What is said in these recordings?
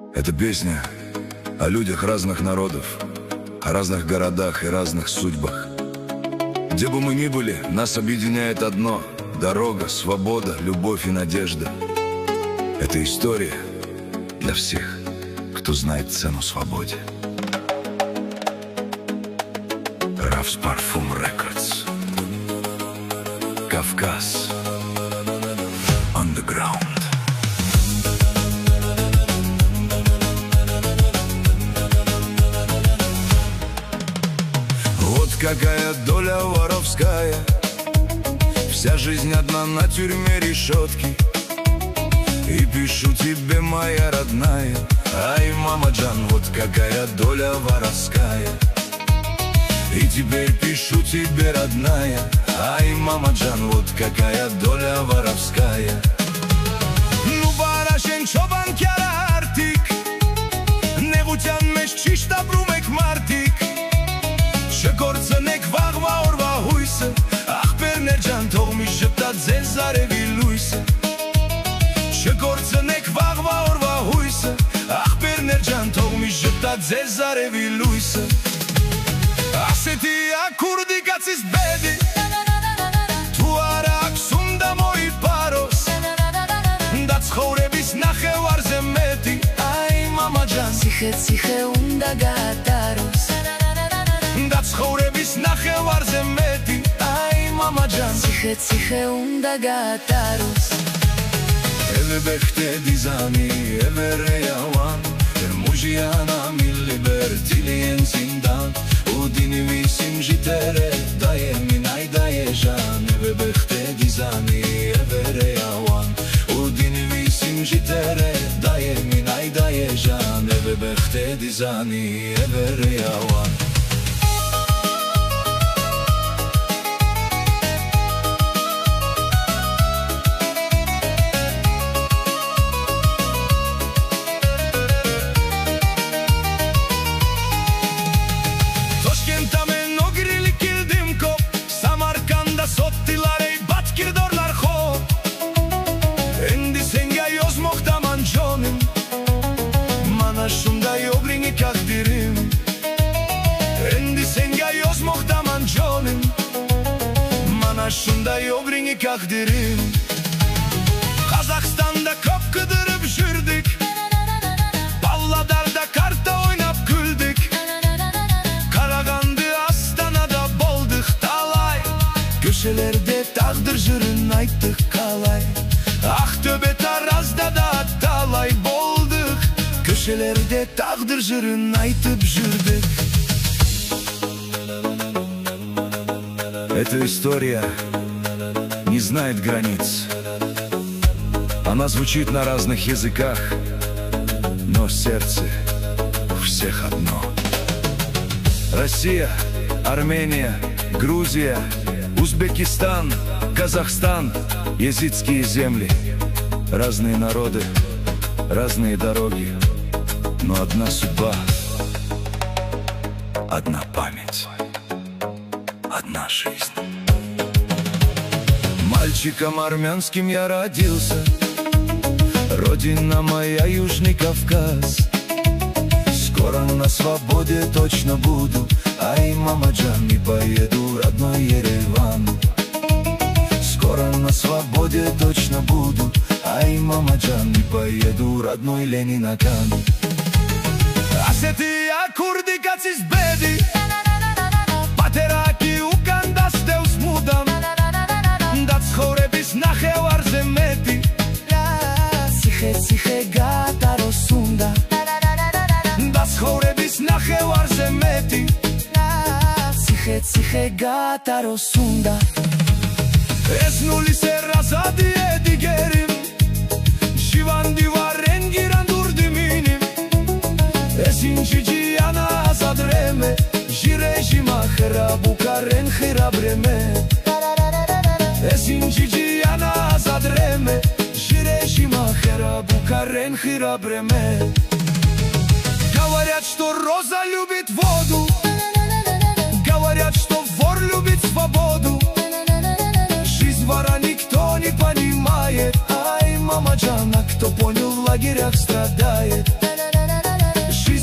Это песня о людях разных народов, о разных городах и разных судьбах. Где бы мы ни были, нас объединяет одно — дорога, свобода, любовь и надежда. Это история для всех, кто знает цену свободе. Равс Парфум Рекордс. Кавказ. Underground. Вот какая доля воровская, вся жизнь одна на тюрьме решетки. И пишу тебе, моя родная, ай, мама Джан, вот какая доля воровская. И теперь пишу тебе, родная, ай, мама Джан, вот какая доля воровская. Ну барашен чобан кярартик, не гутян меш чишта брумек мартик. Шекорценек вагва орва хуйсе, ах пернерджан тог ми жептат зезареви луйсе. Шекорценек вагва орва хуйсе, ах пернерджан тог ми жептат зезареви луйсе. Aseti a kurdi kacis bedi, tu arak sunda moi paros, dat schorebis nache warzemeti, ay mama Jan. Siche siche unda gataros, Dat schorebis nache warzemeti, ay mama Jan. siche siche unda gataros. Eve bechte dizani, eve reyawan, mujiana mi libertilien zindan. Udini visim jitere, daje mi najdaje žan, eve bechte dizani, eve rejawan. Udini visim jitere, daje mi najdaje žan, eve bechte dizani, eve rejawan. Şunday obrini kahdirim. Kazakistan'da kop kıdırıp jürdük, Palladar'da karta oynap güldük. Karagandı Astana'da bolduk talay, köşelerde tağdır jürün ayttık kalay. Aktöbe Taraz'da da talay bolduk, köşelerde tağdır jürün aytıp jürdük. Эта история не знает границ. Она звучит на разных языках, но сердце у всех одно. Россия, Армения, Грузия, Узбекистан, Казахстан, езидские земли. Разные народы, разные дороги, но одна судьба, одна память, одна жизнь. Мальчиком армянским я родился, родина моя Южный Кавказ. Скоро на свободе точно буду, ай, мама Джан, и поеду родной Ереван. Скоро на свободе точно буду, ай, мама Джан, и поеду родной Ленинакан. Асетия курди кацис беди, патераки укандас теус мудам. Dat schorebis nache warzemeti, siche siche gataros unda. Dat schorebis nache warzemeti, siche siche gataros unda. Esnuli se razadie digerim, Shivandi waren girandur diminim. Esinci yana azadreme, Jirejima kherabu karen kherabreme. Esinci yana azadreme, Jirejima kherabu karen kherabreme. Говорят, что роза любит воду, говорят, что вор любит свободу. Жизнь вора никто не понимает, ай, мама Джан, а кто понял, в лагерях страдает.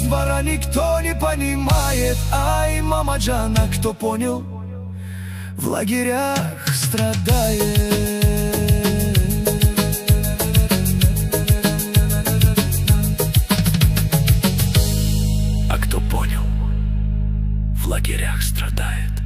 двора никто не понимает. Ай, мама Джана, кто понял, в лагерях страдает. А кто понял, в лагерях страдает.